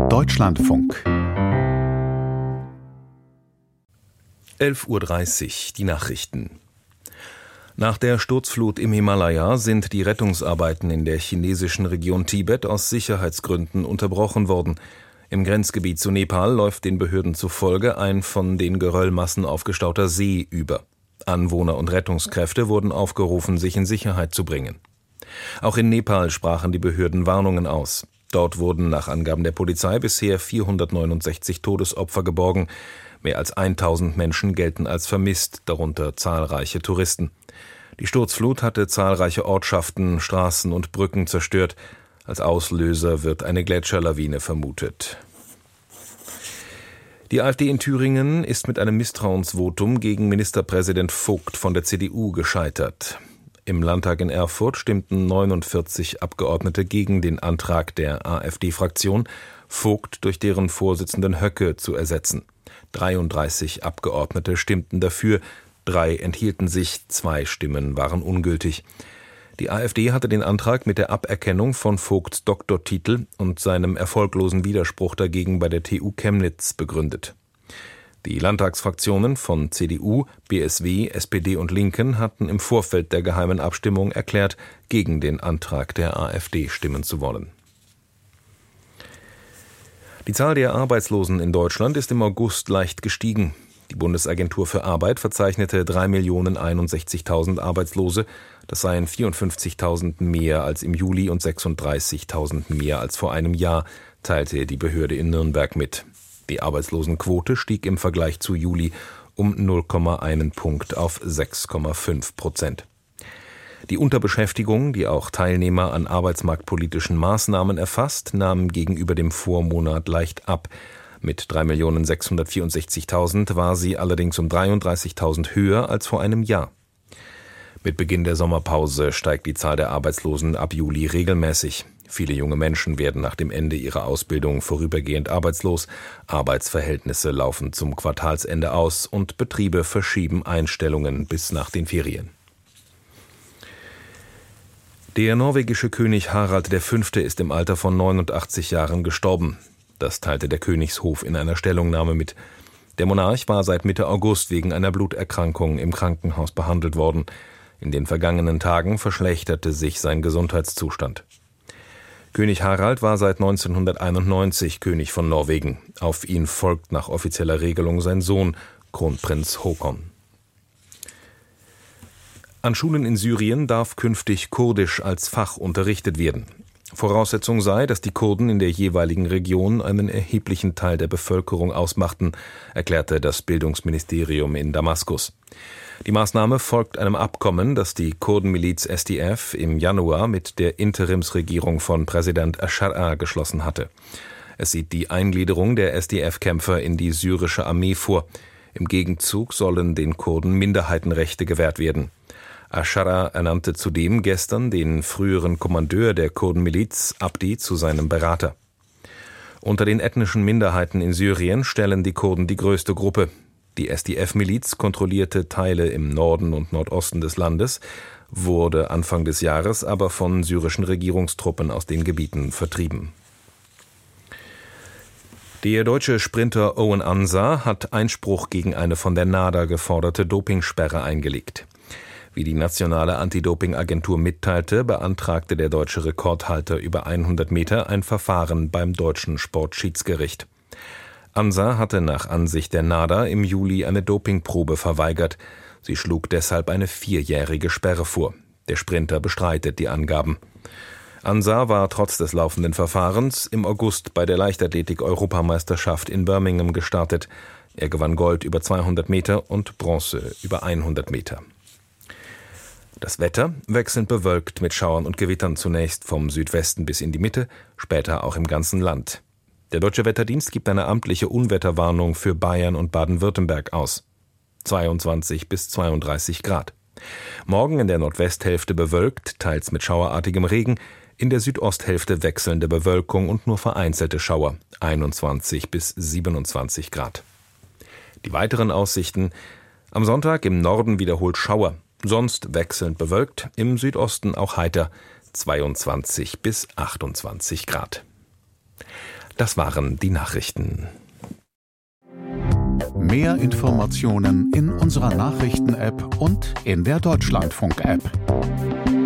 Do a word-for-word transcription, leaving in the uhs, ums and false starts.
Deutschlandfunk. elf Uhr dreißig, die Nachrichten. Nach der Sturzflut im Himalaya sind die Rettungsarbeiten in der chinesischen Region Tibet aus Sicherheitsgründen unterbrochen worden. Im Grenzgebiet zu Nepal läuft den Behörden zufolge ein von den Geröllmassen aufgestauter See über. Anwohner und Rettungskräfte wurden aufgerufen, sich in Sicherheit zu bringen. Auch in Nepal sprachen die Behörden Warnungen aus. Dort wurden nach Angaben der Polizei bisher vierhundertneunundsechzig Todesopfer geborgen. Mehr als tausend Menschen gelten als vermisst, darunter zahlreiche Touristen. Die Sturzflut hatte zahlreiche Ortschaften, Straßen und Brücken zerstört. Als Auslöser wird eine Gletscherlawine vermutet. Die AfD in Thüringen ist mit einem Misstrauensvotum gegen Ministerpräsident Vogt von der C D U gescheitert. Im Landtag in Erfurt stimmten neunundvierzig Abgeordnete gegen den Antrag der AfD-Fraktion, Vogt durch deren Vorsitzenden Höcke zu ersetzen. dreiunddreißig Abgeordnete stimmten dafür, drei enthielten sich, zwei Stimmen waren ungültig. Die AfD hatte den Antrag mit der Aberkennung von Vogts Doktortitel und seinem erfolglosen Widerspruch dagegen bei der T U Chemnitz begründet. Die Landtagsfraktionen von C D U, B S W, S P D und Linken hatten im Vorfeld der geheimen Abstimmung erklärt, gegen den Antrag der AfD stimmen zu wollen. Die Zahl der Arbeitslosen in Deutschland ist im August leicht gestiegen. Die Bundesagentur für Arbeit verzeichnete drei Millionen einundsechzigtausend Arbeitslose. Das seien vierundfünfzigtausend mehr als im Juli und sechsunddreißigtausend mehr als vor einem Jahr, teilte die Behörde in Nürnberg mit. Die Arbeitslosenquote stieg im Vergleich zu Juli um null Komma eins Punkt auf sechs Komma fünf Prozent. Die Unterbeschäftigung, die auch Teilnehmer an arbeitsmarktpolitischen Maßnahmen erfasst, nahm gegenüber dem Vormonat leicht ab. Mit drei Millionen sechshundertvierundsechzigtausend war sie allerdings um dreiunddreißigtausend höher als vor einem Jahr. Mit Beginn der Sommerpause steigt die Zahl der Arbeitslosen ab Juli regelmäßig. Viele junge Menschen werden nach dem Ende ihrer Ausbildung vorübergehend arbeitslos. Arbeitsverhältnisse laufen zum Quartalsende aus und Betriebe verschieben Einstellungen bis nach den Ferien. Der norwegische König Harald der Fünfte ist im Alter von neunundachtzig Jahren gestorben. Das teilte der Königshof in einer Stellungnahme mit. Der Monarch war seit Mitte August wegen einer Bluterkrankung im Krankenhaus behandelt worden. In den vergangenen Tagen verschlechterte sich sein Gesundheitszustand. König Harald war seit neunzehnhunderteinundneunzig König von Norwegen. Auf ihn folgt nach offizieller Regelung sein Sohn, Kronprinz Håkon. An Schulen in Syrien darf künftig Kurdisch als Fach unterrichtet werden. Voraussetzung sei, dass die Kurden in der jeweiligen Region einen erheblichen Teil der Bevölkerung ausmachten, erklärte das Bildungsministerium in Damaskus. Die Maßnahme folgt einem Abkommen, das die Kurdenmiliz S D F im Januar mit der Interimsregierung von Präsident Aschara geschlossen hatte. Es sieht die Eingliederung der S D F-Kämpfer in die syrische Armee vor. Im Gegenzug sollen den Kurden Minderheitenrechte gewährt werden. Aschara ernannte zudem gestern den früheren Kommandeur der Kurdenmiliz, Abdi, zu seinem Berater. Unter den ethnischen Minderheiten in Syrien stellen die Kurden die größte Gruppe. Die S D F-Miliz kontrollierte Teile im Norden und Nordosten des Landes, wurde Anfang des Jahres aber von syrischen Regierungstruppen aus den Gebieten vertrieben. Der deutsche Sprinter Owen Ansah hat Einspruch gegen eine von der NADA geforderte Dopingsperre eingelegt. Wie die nationale Anti-Doping-Agentur mitteilte, beantragte der deutsche Rekordhalter über hundert Meter ein Verfahren beim deutschen Sportschiedsgericht. Ansah hatte nach Ansicht der NADA im Juli eine Dopingprobe verweigert. Sie schlug deshalb eine vierjährige Sperre vor. Der Sprinter bestreitet die Angaben. Ansah war trotz des laufenden Verfahrens im August bei der Leichtathletik-Europameisterschaft in Birmingham gestartet. Er gewann Gold über zweihundert Meter und Bronze über hundert Meter. Das Wetter wechselnd bewölkt mit Schauern und Gewittern, zunächst vom Südwesten bis in die Mitte, später auch im ganzen Land. Der Deutsche Wetterdienst gibt eine amtliche Unwetterwarnung für Bayern und Baden-Württemberg aus. zweiundzwanzig bis zweiunddreißig Grad. Morgen in der Nordwesthälfte bewölkt, teils mit schauerartigem Regen, in der Südosthälfte wechselnde Bewölkung und nur vereinzelte Schauer, einundzwanzig bis siebenundzwanzig Grad. Die weiteren Aussichten: am Sonntag im Norden wiederholt Schauer, sonst wechselnd bewölkt, im Südosten auch heiter, zweiundzwanzig bis achtundzwanzig Grad. Das waren die Nachrichten. Mehr Informationen in unserer Nachrichten-App und in der Deutschlandfunk-App.